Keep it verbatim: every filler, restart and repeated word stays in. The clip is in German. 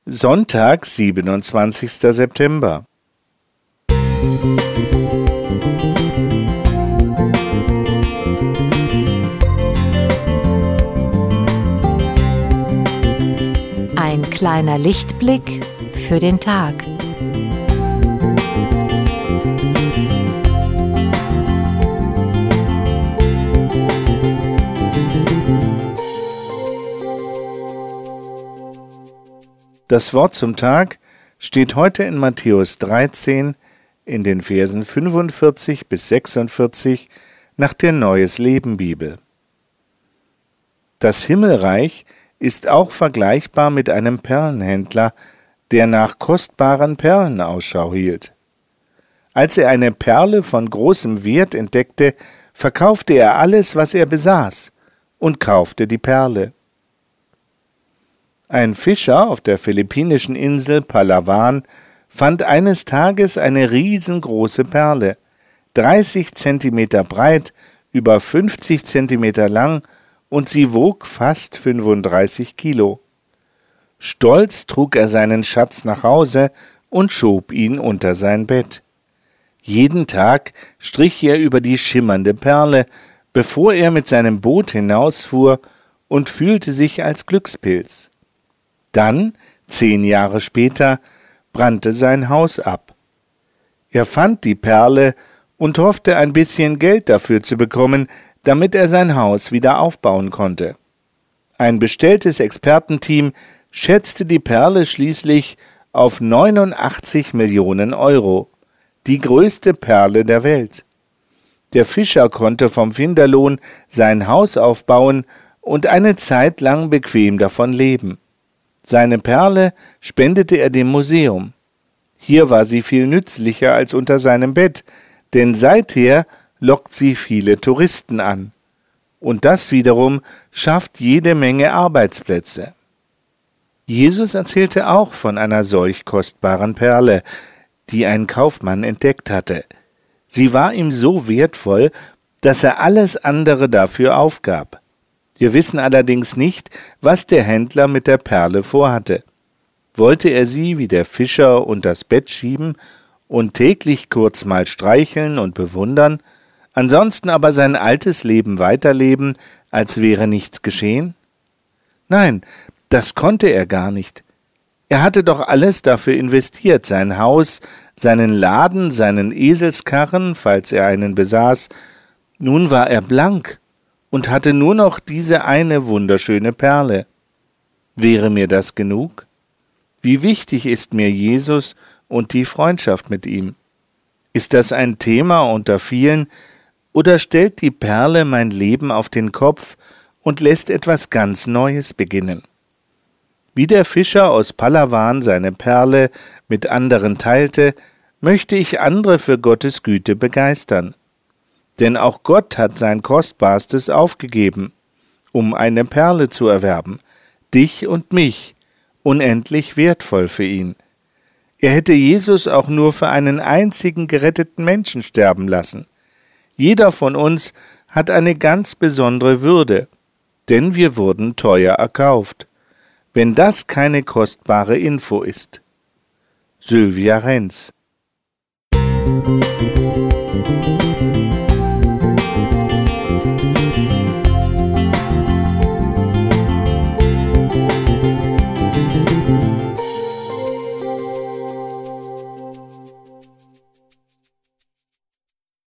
Sonntag, siebenundzwanzigster September. Ein kleiner Lichtblick für den Tag. Das Wort zum Tag steht heute in Matthäus dreizehn in den Versen fünfundvierzig bis sechsundvierzig nach der Neues Leben Bibel. Das Himmelreich ist auch vergleichbar mit einem Perlenhändler, der nach kostbaren Perlen Ausschau hielt. Als er eine Perle von großem Wert entdeckte, verkaufte er alles, was er besaß, und kaufte die Perle. Ein Fischer auf der philippinischen Insel Palawan fand eines Tages eine riesengroße Perle, dreißig Zentimeter breit, über fünfzig Zentimeter lang, und sie wog fast fünfunddreißig Kilo. Stolz trug er seinen Schatz nach Hause und schob ihn unter sein Bett. Jeden Tag strich er über die schimmernde Perle, bevor er mit seinem Boot hinausfuhr, und fühlte sich als Glückspilz. Dann, zehn Jahre später, brannte sein Haus ab. Er fand die Perle und hoffte, ein bisschen Geld dafür zu bekommen, damit er sein Haus wieder aufbauen konnte. Ein bestelltes Expertenteam schätzte die Perle schließlich auf neunundachtzig Millionen Euro, die größte Perle der Welt. Der Fischer konnte vom Finderlohn sein Haus aufbauen und eine Zeit lang bequem davon leben. Seine Perle spendete er dem Museum. Hier war sie viel nützlicher als unter seinem Bett, denn seither lockt sie viele Touristen an. Und das wiederum schafft jede Menge Arbeitsplätze. Jesus erzählte auch von einer solch kostbaren Perle, die ein Kaufmann entdeckt hatte. Sie war ihm so wertvoll, dass er alles andere dafür aufgab. Wir wissen allerdings nicht, was der Händler mit der Perle vorhatte. Wollte er sie wie der Fischer unters Bett schieben und täglich kurz mal streicheln und bewundern, ansonsten aber sein altes Leben weiterleben, als wäre nichts geschehen? Nein, das konnte er gar nicht. Er hatte doch alles dafür investiert, sein Haus, seinen Laden, seinen Eselskarren, falls er einen besaß. Nun war er blank und hatte nur noch diese eine wunderschöne Perle. Wäre mir das genug? Wie wichtig ist mir Jesus und die Freundschaft mit ihm? Ist das ein Thema unter vielen, oder stellt die Perle mein Leben auf den Kopf und lässt etwas ganz Neues beginnen? Wie der Fischer aus Palawan seine Perle mit anderen teilte, möchte ich andere für Gottes Güte begeistern. Denn auch Gott hat sein Kostbarstes aufgegeben, um eine Perle zu erwerben, dich und mich, unendlich wertvoll für ihn. Er hätte Jesus auch nur für einen einzigen geretteten Menschen sterben lassen. Jeder von uns hat eine ganz besondere Würde, denn wir wurden teuer erkauft. Wenn das keine kostbare Info ist. Sylvia Renz.